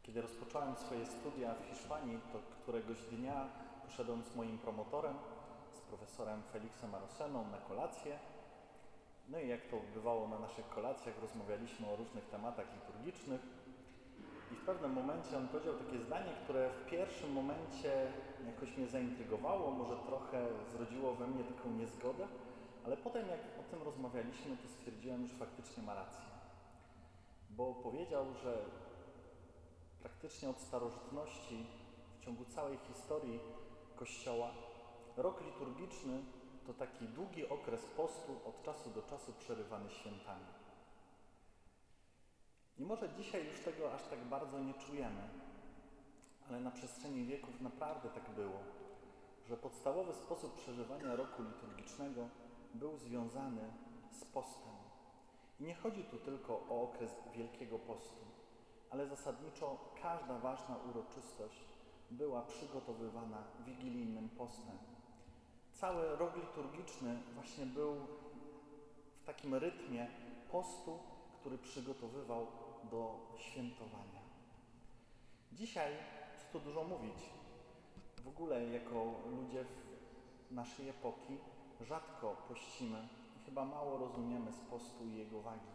Kiedy rozpocząłem swoje studia w Hiszpanii, to któregoś dnia poszedłem z moim promotorem, z profesorem Felixem Aroseną na kolację. No i jak to bywało na naszych kolacjach, rozmawialiśmy o różnych tematach liturgicznych i w pewnym momencie on powiedział takie zdanie, które w pierwszym momencie jakoś mnie zaintrygowało, może trochę zrodziło we mnie taką niezgodę, ale potem jak o tym rozmawialiśmy, to stwierdziłem, że faktycznie ma rację. Bo powiedział, że praktycznie od starożytności, w ciągu całej historii Kościoła, rok liturgiczny to taki długi okres postu od czasu do czasu przerywany świętami. I może dzisiaj już tego aż tak bardzo nie czujemy, ale na przestrzeni wieków naprawdę tak było, że podstawowy sposób przeżywania roku liturgicznego był związany z postem. I nie chodzi tu tylko o okres Wielkiego Postu, ale zasadniczo każda ważna uroczystość była przygotowywana wigilijnym postem. Cały rok liturgiczny właśnie był w takim rytmie postu, który przygotowywał do świętowania. Dzisiaj, co tu dużo mówić, w ogóle jako ludzie w naszej epoki rzadko pościmy i chyba mało rozumiemy z postu i jego wagi.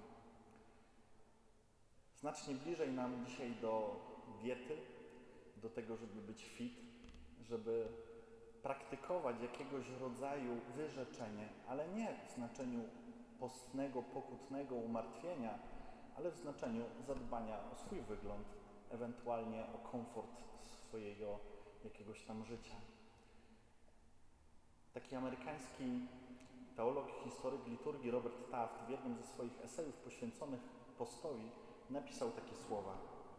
Znacznie bliżej nam dzisiaj do diety, do tego, żeby być fit, żeby praktykować jakiegoś rodzaju wyrzeczenie, ale nie w znaczeniu postnego, pokutnego umartwienia, ale w znaczeniu zadbania o swój wygląd, ewentualnie o komfort swojego jakiegoś tam życia. Taki amerykański teolog i historyk liturgii Robert Taft w jednym ze swoich esejów poświęconych postowi napisał takie słowa.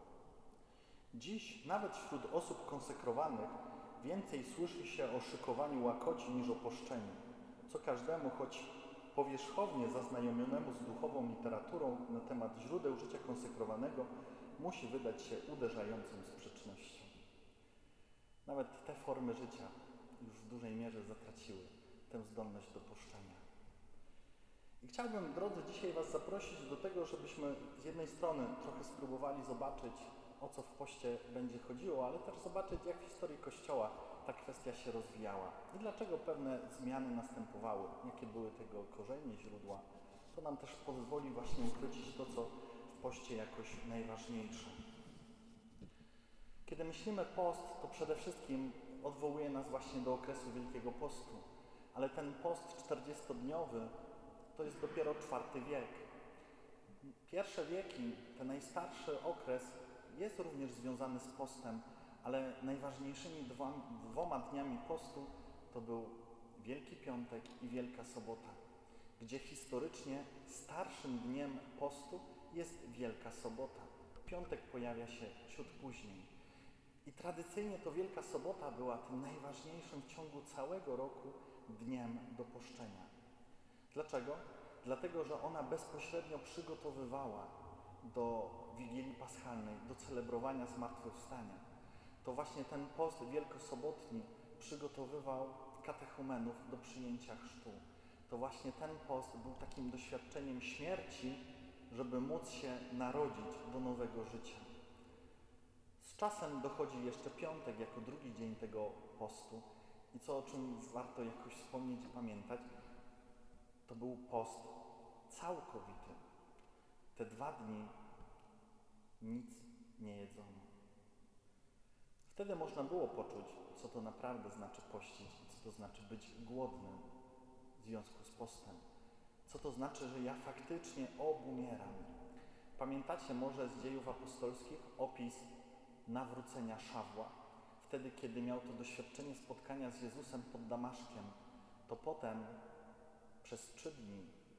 Dziś nawet wśród osób konsekrowanych więcej słyszy się o szykowaniu łakoci niż o poszczeniu, co każdemu, choć powierzchownie zaznajomionemu z duchową literaturą na temat źródeł życia konsekrowanego, musi wydać się uderzającą sprzecznością. Nawet te formy życia już w dużej mierze zatraciły tę zdolność do poszczenia. I chciałbym, drodzy, dzisiaj Was zaprosić do tego, żebyśmy z jednej strony trochę spróbowali zobaczyć, o co w poście będzie chodziło, ale też zobaczyć, jak w historii Kościoła ta kwestia się rozwijała i dlaczego pewne zmiany następowały, jakie były tego korzenie, źródła. To nam też pozwoli właśnie uchwycić to, co w poście jakoś najważniejsze. Kiedy myślimy post, to przede wszystkim odwołuje nas właśnie do okresu Wielkiego Postu, ale ten post 40-dniowy to jest dopiero IV wiek. Pierwsze wieki, ten najstarszy okres jest również związany z postem, ale najważniejszymi dwoma dniami postu to był Wielki Piątek i Wielka Sobota, gdzie historycznie starszym dniem postu jest Wielka Sobota. Piątek pojawia się ciut później. I tradycyjnie to Wielka Sobota była tym najważniejszym w ciągu całego roku dniem do poszczenia. Dlaczego? Dlatego, że ona bezpośrednio przygotowywała do Wigilii Paschalnej, do celebrowania zmartwychwstania. To właśnie ten post wielkosobotni przygotowywał katechumenów do przyjęcia chrztu. To właśnie ten post był takim doświadczeniem śmierci, żeby móc się narodzić do nowego życia. Z czasem dochodzi jeszcze piątek jako drugi dzień tego postu i o czym warto jakoś wspomnieć i pamiętać, to był post całkowity. Te 2 dni nic nie jedzono. Wtedy można było poczuć, co to naprawdę znaczy pościć i co to znaczy być głodnym w związku z postem. Co to znaczy, że ja faktycznie obumieram. Pamiętacie może z Dziejów Apostolskich opis nawrócenia Szawła? Wtedy, kiedy miał to doświadczenie spotkania z Jezusem pod Damaszkiem, to potem przez 3 dni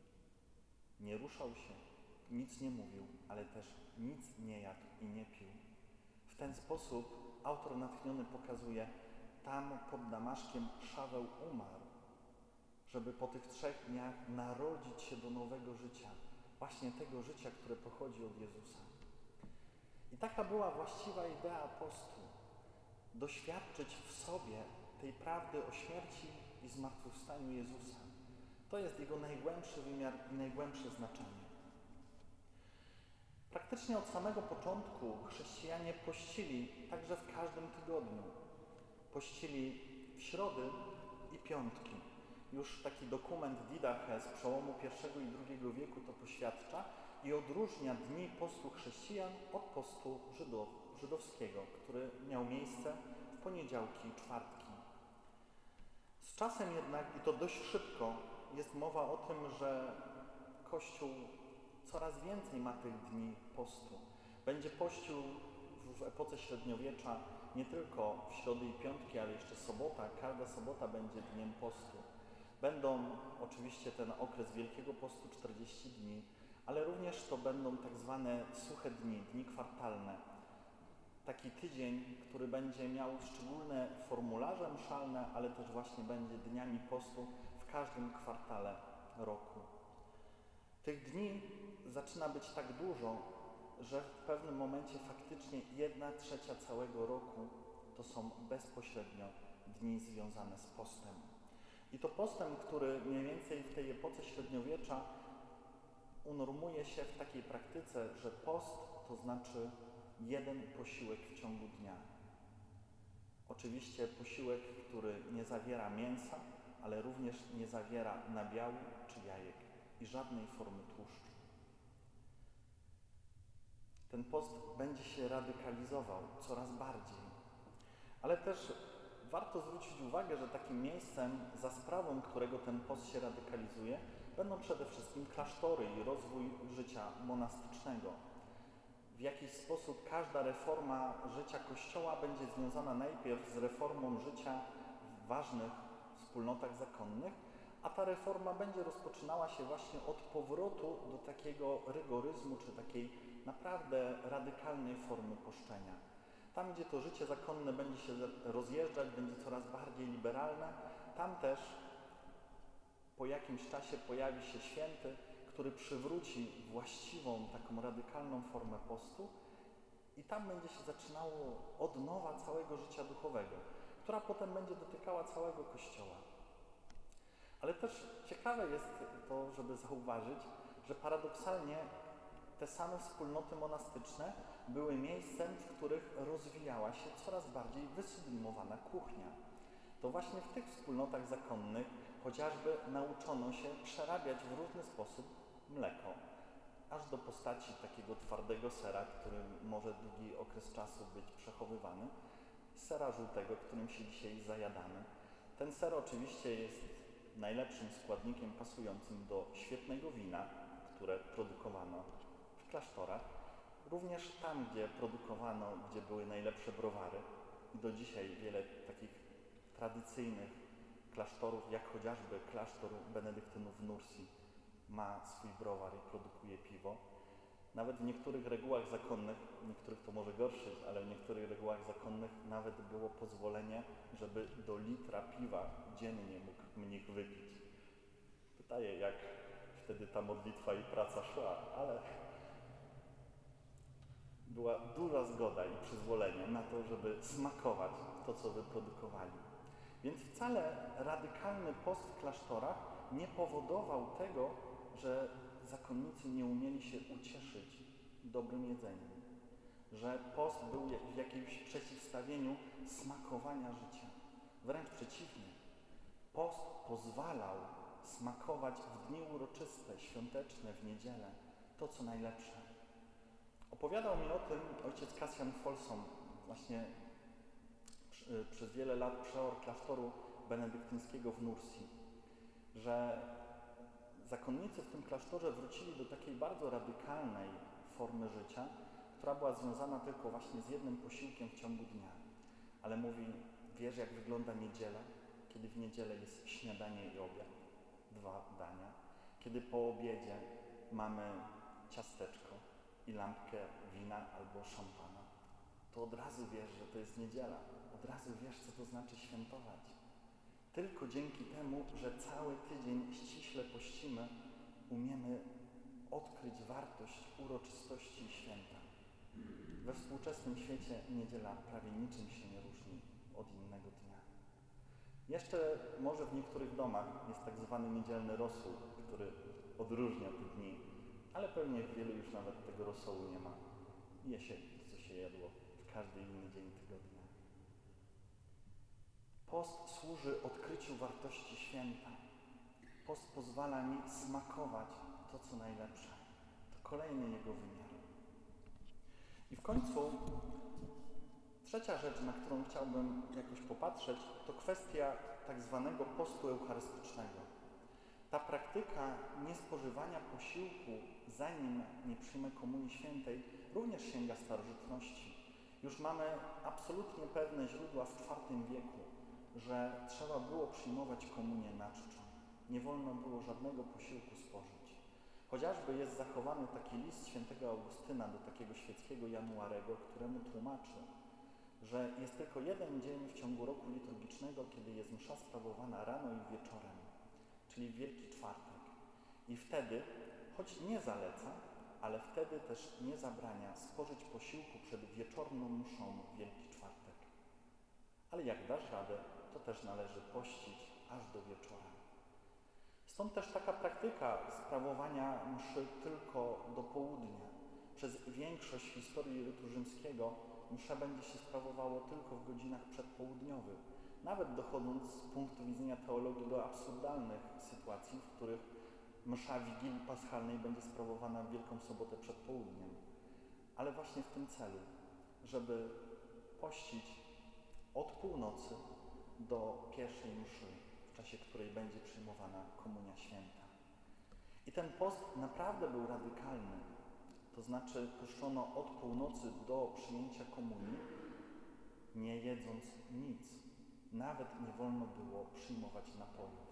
nie ruszał się, nic nie mówił, ale też nic nie jadł i nie pił. W ten sposób autor natchniony pokazuje, tam pod Damaszkiem Szaweł umarł, żeby po tych 3 dniach narodzić się do nowego życia, właśnie tego życia, które pochodzi od Jezusa. I taka była właściwa idea postu. Doświadczyć w sobie tej prawdy o śmierci i zmartwychwstaniu Jezusa. To jest jego najgłębszy wymiar i najgłębsze znaczenie. Praktycznie od samego początku chrześcijanie pościli także w każdym tygodniu. Pościli w środy i piątki. Już taki dokument Didache z przełomu I i II wieku to poświadcza i odróżnia dni postu chrześcijan od postu żydowskiego, który miał miejsce w poniedziałki i czwartki. Z czasem jednak, i to dość szybko, jest mowa o tym, że Kościół coraz więcej ma tych dni postu. Będzie pościł w epoce średniowiecza nie tylko w środy i piątki, ale jeszcze sobota. Każda sobota będzie dniem postu. Będą oczywiście ten okres Wielkiego Postu 40 dni, ale również to będą tak zwane suche dni, dni kwartalne. Taki tydzień, który będzie miał szczególne formularze mszalne, ale też właśnie będzie dniami postu w każdym kwartale roku. Tych dni zaczyna być tak dużo, że w pewnym momencie faktycznie 1/3 całego roku to są bezpośrednio dni związane z postem. I to postem, który mniej więcej w tej epoce średniowiecza unormuje się w takiej praktyce, że post to znaczy jeden posiłek w ciągu dnia. Oczywiście posiłek, który nie zawiera mięsa, ale również nie zawiera nabiału czy jajek i żadnej formy tłuszczu. Ten post będzie się radykalizował coraz bardziej. Ale też warto zwrócić uwagę, że takim miejscem za sprawą, którego ten post się radykalizuje, będą przede wszystkim klasztory i rozwój życia monastycznego. W jakiś sposób każda reforma życia Kościoła będzie związana najpierw z reformą życia w ważnych wspólnotach zakonnych, a ta reforma będzie rozpoczynała się właśnie od powrotu do takiego rygoryzmu, czy takiej naprawdę radykalnej formy poszczenia. Tam, gdzie to życie zakonne będzie się rozjeżdżać, będzie coraz bardziej liberalne, tam też po jakimś czasie pojawi się święty, który przywróci właściwą, taką radykalną formę postu i tam będzie się zaczynało odnowa całego życia duchowego, która potem będzie dotykała całego Kościoła. Ale też ciekawe jest to, żeby zauważyć, że paradoksalnie te same wspólnoty monastyczne były miejscem, w których rozwijała się coraz bardziej wysublimowana kuchnia. To właśnie w tych wspólnotach zakonnych chociażby nauczono się przerabiać w różny sposób mleko, aż do postaci takiego twardego sera, który może długi okres czasu być przechowywany, sera żółtego, którym się dzisiaj zajadamy. Ten ser oczywiście jest najlepszym składnikiem pasującym do świetnego wina, które produkowano w klasztorach. Również tam, gdzie produkowano, gdzie były najlepsze browary i do dzisiaj wiele takich tradycyjnych klasztorów, jak chociażby klasztor benedyktynów w Nursi, ma swój browar i produkuje piwo. Nawet w niektórych regułach zakonnych, niektórych to może gorszyć, ale w niektórych regułach zakonnych nawet było pozwolenie, żeby do litra piwa dziennie mógł mnich wypić. Pytaję, jak wtedy ta modlitwa i praca szła, ale była duża zgoda i przyzwolenie na to, żeby smakować to, co wyprodukowali. Więc wcale radykalny post w klasztorach nie powodował tego, że zakonnicy nie umieli się ucieszyć dobrym jedzeniem. Że post był w jakimś przeciwstawieniu smakowania życia. Wręcz przeciwnie. Post pozwalał smakować w dni uroczyste, świąteczne, w niedzielę, to co najlepsze. Opowiadał mi o tym ojciec Kasjan Folsom, właśnie przez wiele lat przeor klasztoru benedyktyńskiego w Nursi, że zakonnicy w tym klasztorze wrócili do takiej bardzo radykalnej formy życia, która była związana tylko właśnie z jednym posiłkiem w ciągu dnia. Ale mówi, wiesz jak wygląda niedziela? Kiedy w niedzielę jest śniadanie i obiad, 2 dania. Kiedy po obiedzie mamy ciasteczko i lampkę wina albo szampana, to od razu wiesz, że to jest niedziela. Od razu wiesz, co to znaczy świętować. Tylko dzięki temu, że cały tydzień ściśle pościmy, umiemy odkryć wartość uroczystości i święta. We współczesnym świecie niedziela prawie niczym się nie różni od innego dnia. Jeszcze może w niektórych domach jest tak zwany niedzielny rosół, który odróżnia te dni, ale pewnie wielu już nawet tego rosołu nie ma. Je się to, co się jadło w każdy inny dzień tygodnia. Post służy odkryciu wartości święta. Post pozwala mi smakować to, co najlepsze. To kolejny jego wymiar. I w końcu trzecia rzecz, na którą chciałbym jakoś popatrzeć, to kwestia tak zwanego postu eucharystycznego. Ta praktyka niespożywania posiłku, zanim nie przyjmę Komunii Świętej, również sięga starożytności. Już mamy absolutnie pewne źródła w IV wieku, że trzeba było przyjmować komunię na czczo. Nie wolno było żadnego posiłku spożyć. Chociażby jest zachowany taki list świętego Augustyna do takiego świeckiego Januarego, któremu tłumaczy, że jest tylko jeden dzień w ciągu roku liturgicznego, kiedy jest msza sprawowana rano i wieczorem, czyli w Wielki Czwartek. I wtedy, choć nie zaleca, ale wtedy też nie zabrania spożyć posiłku przed wieczorną mszą w Wielki Czwartek. Ale jak dasz radę, to też należy pościć aż do wieczora. Stąd też taka praktyka sprawowania mszy tylko do południa. Przez większość historii rytu rzymskiego msze będzie się sprawowało tylko w godzinach przedpołudniowych, nawet dochodząc z punktu widzenia teologii do absurdalnych sytuacji, w których msza Wigilii Paschalnej będzie sprawowana w Wielką Sobotę przed południem. Ale właśnie w tym celu, żeby pościć od północy do pierwszej mszy, w czasie której będzie przyjmowana Komunia Święta. I ten post naprawdę był radykalny, to znaczy poszczono od północy do przyjęcia komunii, nie jedząc nic. Nawet nie wolno było przyjmować napojów.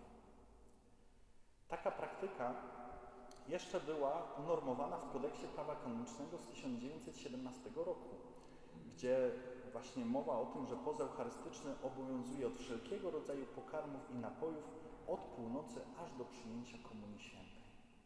Taka praktyka jeszcze była unormowana w Kodeksie Prawa Kanonicznego z 1917 roku, gdzie właśnie mowa o tym, że post eucharystyczny obowiązuje od wszelkiego rodzaju pokarmów i napojów od północy aż do przyjęcia Komunii Świętej.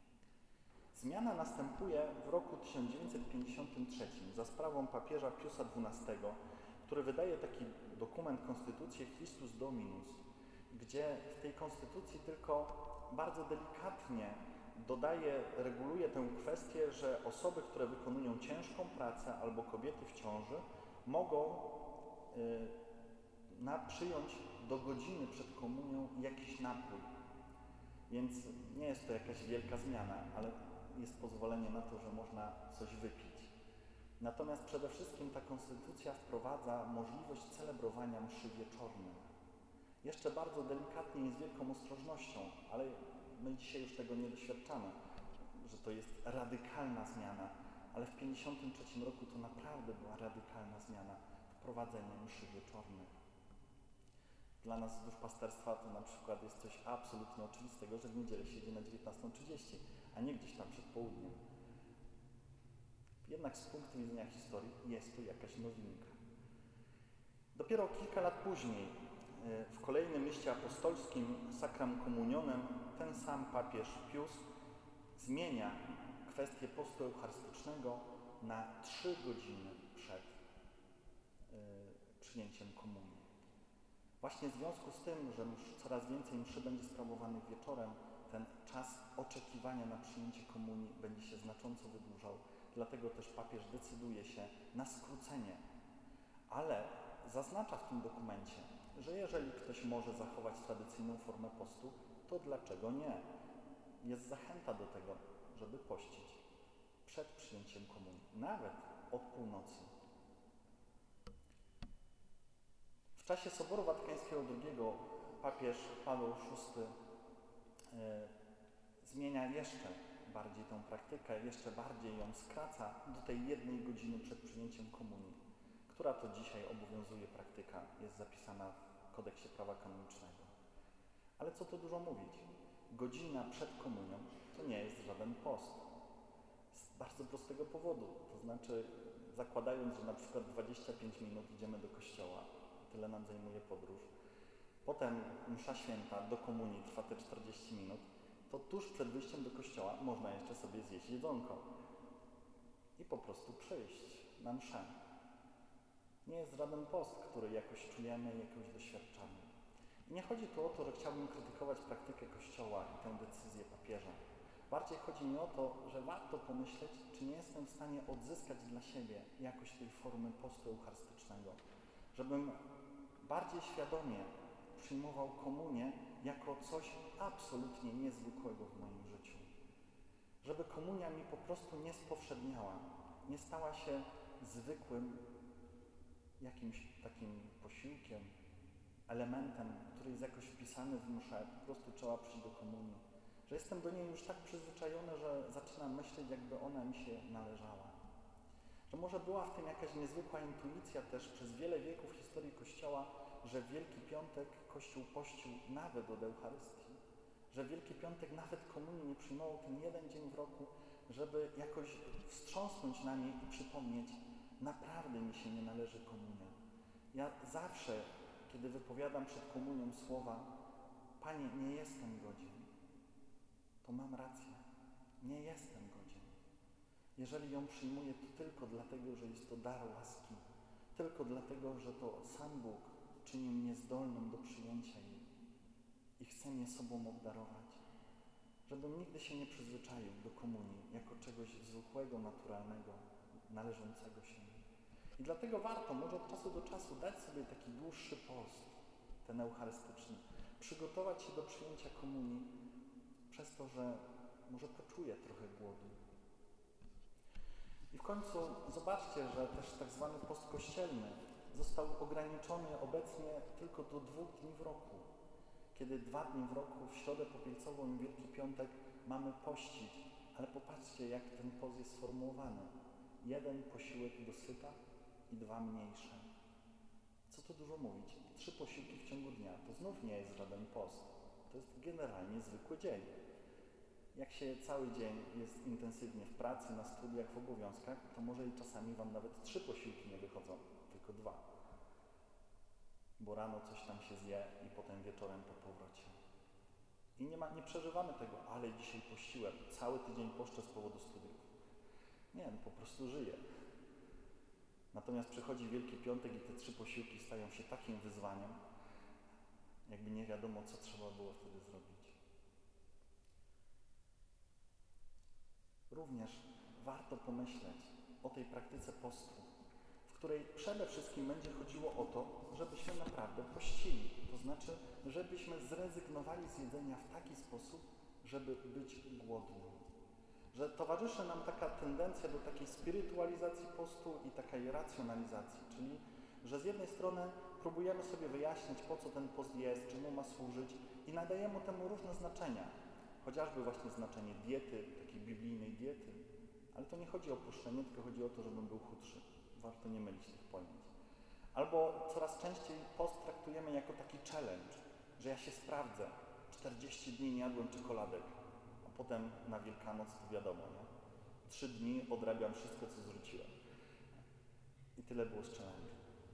Zmiana następuje w roku 1953 za sprawą papieża Piusa XII, który wydaje taki dokument, konstytucję Christus Dominus, gdzie w tej konstytucji tylko bardzo delikatnie reguluje tę kwestię, że osoby, które wykonują ciężką pracę albo kobiety w ciąży mogą przyjąć do godziny przed komunią jakiś napój. Więc nie jest to jakaś wielka zmiana, ale jest pozwolenie na to, że można coś wypić. Natomiast przede wszystkim ta konstytucja wprowadza możliwość celebrowania mszy wieczornej. Jeszcze bardzo delikatnie i z wielką ostrożnością, ale my dzisiaj już tego nie doświadczamy, że to jest radykalna zmiana, ale w 1953 roku to naprawdę była radykalna zmiana, wprowadzenie mszy wieczornych. Dla nas z duszpasterstwa to na przykład jest coś absolutnie oczywistego, że w niedzielę się idzie na 19:30, a nie gdzieś tam przed południem. Jednak z punktu widzenia historii jest to jakaś nowinka. Dopiero kilka lat później, w kolejnym liście apostolskim Sacram Communionem, ten sam papież Pius zmienia kwestię postu eucharystycznego na 3 godziny przed przyjęciem komunii. Właśnie w związku z tym, że coraz więcej mszy będzie sprawowanych wieczorem, ten czas oczekiwania na przyjęcie komunii będzie się znacząco wydłużał. Dlatego też papież decyduje się na skrócenie. Ale zaznacza w tym dokumencie, że jeżeli ktoś może zachować tradycyjną formę postu, to dlaczego nie? Jest zachęta do tego, żeby pościć przed przyjęciem komunii, nawet od północy. W czasie Soboru Watykańskiego II papież Paweł VI zmienia jeszcze bardziej tę praktykę, jeszcze bardziej ją skraca do tej 1 godziny przed przyjęciem komunii, która to dzisiaj obowiązuje praktyka, jest zapisana w Kodeksie Prawa Kanonicznego. Ale co tu dużo mówić? Godzina przed komunią to nie jest żaden post. Z bardzo prostego powodu, to znaczy zakładając, że na przykład 25 minut idziemy do kościoła, tyle nam zajmuje podróż, potem msza święta do komunii trwa te 40 minut, to tuż przed wyjściem do kościoła można jeszcze sobie zjeść jedzonko i po prostu przyjść na mszę. Nie jest żaden post, który jakoś czujemy, jakoś doświadczamy. I nie chodzi tu o to, że chciałbym krytykować praktykę Kościoła i tę decyzję papieża, Bardziej chodzi mi o to, że warto pomyśleć, czy nie jestem w stanie odzyskać dla siebie jakoś tej formy postu eucharystycznego. Żebym bardziej świadomie przyjmował komunię jako coś absolutnie niezwykłego w moim życiu. Żeby komunia mi po prostu nie spowszedniała, nie stała się zwykłym jakimś takim posiłkiem, elementem, który jest jakoś wpisany w mszę, po prostu trzeba przyjść do komunii. Że jestem do niej już tak przyzwyczajony, że zaczynam myśleć, jakby ona mi się należała. Że może była w tym jakaś niezwykła intuicja też przez wiele wieków historii Kościoła, że w Wielki Piątek Kościół pościł nawet od Eucharystii. Że w Wielki Piątek nawet komunii nie przyjmował ten jeden dzień w roku, żeby jakoś wstrząsnąć na niej i przypomnieć, naprawdę mi się nie należy komunia. Ja zawsze, kiedy wypowiadam przed komunią słowa, Panie, nie jestem godzien, to mam rację, nie jestem godzien. Jeżeli ją przyjmuję, to tylko dlatego, że jest to dar łaski, tylko dlatego, że to sam Bóg czyni mnie zdolnym do przyjęcia jej i chce mnie sobą obdarować. Żebym nigdy się nie przyzwyczaił do komunii jako czegoś zwykłego, naturalnego, należącego się mi. I dlatego warto może od czasu do czasu dać sobie taki dłuższy post, ten eucharystyczny, przygotować się do przyjęcia komunii przez to, że może poczuję trochę głodu. I w końcu zobaczcie, że też tak zwany post kościelny został ograniczony obecnie tylko do 2 dni w roku. Kiedy 2 dni w roku, w Środę Popielcową i Wielki Piątek mamy pościć, ale popatrzcie, jak ten post jest sformułowany. 1 posiłek dosyta i 2 mniejsze. Co tu dużo mówić? 3 posiłki w ciągu dnia, to znów nie jest żaden post. To jest generalnie zwykły dzień. Jak się cały dzień jest intensywnie w pracy, na studiach, w obowiązkach, to może i czasami Wam nawet 3 posiłki nie wychodzą, tylko 2. Bo rano coś tam się zje i potem wieczorem po powrocie. I nie przeżywamy tego, ale dzisiaj pościłem, cały tydzień poszczę z powodu studiów. Nie, po prostu żyję. Natomiast przychodzi Wielki Piątek i te 3 posiłki stają się takim wyzwaniem, jakby nie wiadomo, co trzeba było wtedy zrobić. Również warto pomyśleć o tej praktyce postu, w której przede wszystkim będzie chodziło o to, żebyśmy naprawdę pościli. To znaczy, żebyśmy zrezygnowali z jedzenia w taki sposób, żeby być głodnym. Że towarzyszy nam taka tendencja do takiej spirytualizacji postu i takiej racjonalizacji, czyli że z jednej strony próbujemy sobie wyjaśnić, po co ten post jest, czemu ma służyć i nadajemy temu różne znaczenia. Chociażby właśnie znaczenie diety, takiej biblijnej diety, ale to nie chodzi o poszczenie, tylko chodzi o to, żebym był chudszy. Warto nie mylić tych pojęć. Albo coraz częściej post traktujemy jako taki challenge, że ja się sprawdzę, 40 dni nie jadłem czekoladek, a potem na Wielkanoc to wiadomo, nie? 3 dni odrabiam wszystko, co zrzuciłem. I tyle było z challenge.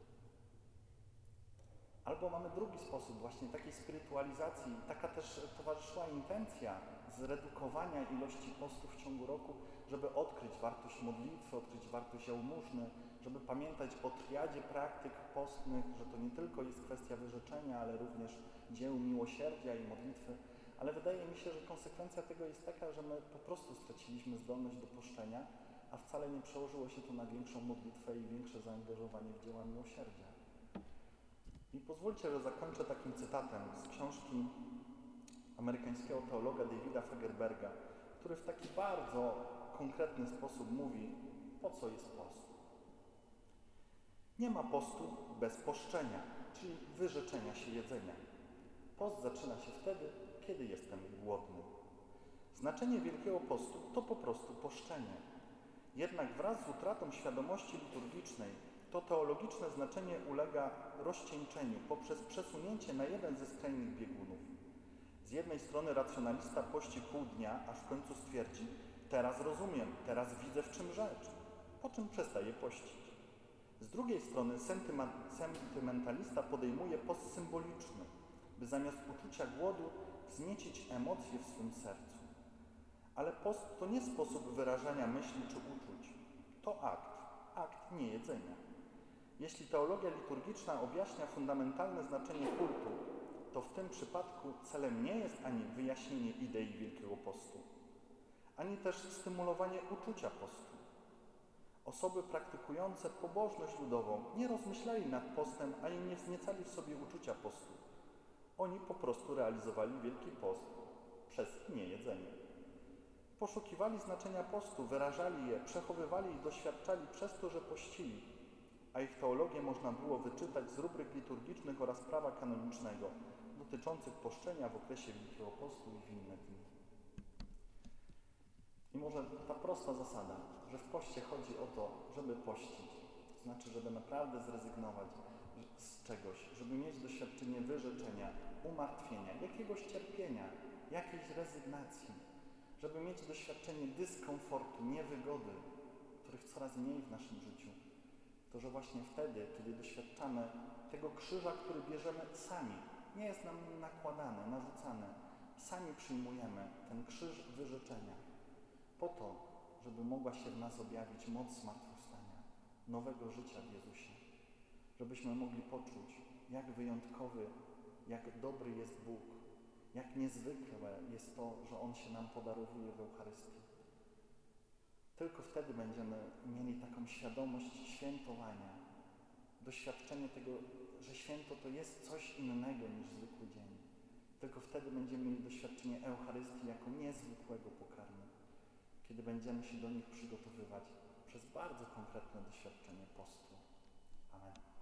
Albo mamy drugi sposób właśnie takiej spirytualizacji, taka też towarzyszyła intencja zredukowania ilości postów w ciągu roku, żeby odkryć wartość modlitwy, odkryć wartość jałmużny, żeby pamiętać o triadzie praktyk postnych, że to nie tylko jest kwestia wyrzeczenia, ale również dzieł miłosierdzia i modlitwy. Ale wydaje mi się, że konsekwencja tego jest taka, że my po prostu straciliśmy zdolność do poszczenia, a wcale nie przełożyło się to na większą modlitwę i większe zaangażowanie w dzieła miłosierdzia. I pozwólcie, że zakończę takim cytatem z książki amerykańskiego teologa Davida Fagerberga, który w taki bardzo konkretny sposób mówi, po co jest post. Nie ma postu bez poszczenia, czyli wyrzeczenia się jedzenia. Post zaczyna się wtedy, kiedy jestem głodny. Znaczenie Wielkiego Postu to po prostu poszczenie. Jednak wraz z utratą świadomości liturgicznej to teologiczne znaczenie ulega rozcieńczeniu poprzez przesunięcie na jeden ze skrajnych biegunów. Z jednej strony racjonalista pości pół dnia, aż w końcu stwierdzi, teraz rozumiem, teraz widzę, w czym rzecz, po czym przestaje pościć. Z drugiej strony sentymentalista podejmuje post symboliczny, by zamiast uczucia głodu wzniecić emocje w swym sercu. Ale post to nie sposób wyrażania myśli czy uczuć, to akt niejedzenia. Jeśli teologia liturgiczna objaśnia fundamentalne znaczenie kultu, to w tym przypadku celem nie jest ani wyjaśnienie idei Wielkiego Postu, ani też stymulowanie uczucia postu. Osoby praktykujące pobożność ludową nie rozmyślali nad postem, ani nie wzniecali w sobie uczucia postu. Oni po prostu realizowali Wielki Post przez niejedzenie. Poszukiwali znaczenia postu, wyrażali je, przechowywali i doświadczali przez to, że pościli, a ich teologię można było wyczytać z rubryk liturgicznych oraz prawa kanonicznego dotyczących poszczenia w okresie Wielkiego Postu i w inne dni. I może ta prosta zasada, że w poście chodzi o to, żeby pościć, to znaczy, żeby naprawdę zrezygnować z czegoś, żeby mieć doświadczenie wyrzeczenia, umartwienia, jakiegoś cierpienia, jakiejś rezygnacji, żeby mieć doświadczenie dyskomfortu, niewygody, których coraz mniej w naszym życiu. To, że właśnie wtedy, kiedy doświadczamy tego krzyża, który bierzemy sami, nie jest nam nakładany, narzucany, sami przyjmujemy ten krzyż wyrzeczenia, po to, żeby mogła się w nas objawić moc zmartwychwstania, nowego życia w Jezusie. Żebyśmy mogli poczuć, jak wyjątkowy, jak dobry jest Bóg, jak niezwykłe jest to, że On się nam podarowuje w Eucharystii. Tylko wtedy będziemy mieli taką świadomość świętowania, doświadczenie tego, że święto to jest coś innego niż zwykły dzień. Tylko wtedy będziemy mieli doświadczenie Eucharystii jako niezwykłego pokarmu, kiedy będziemy się do nich przygotowywać przez bardzo konkretne doświadczenie postu. Amen.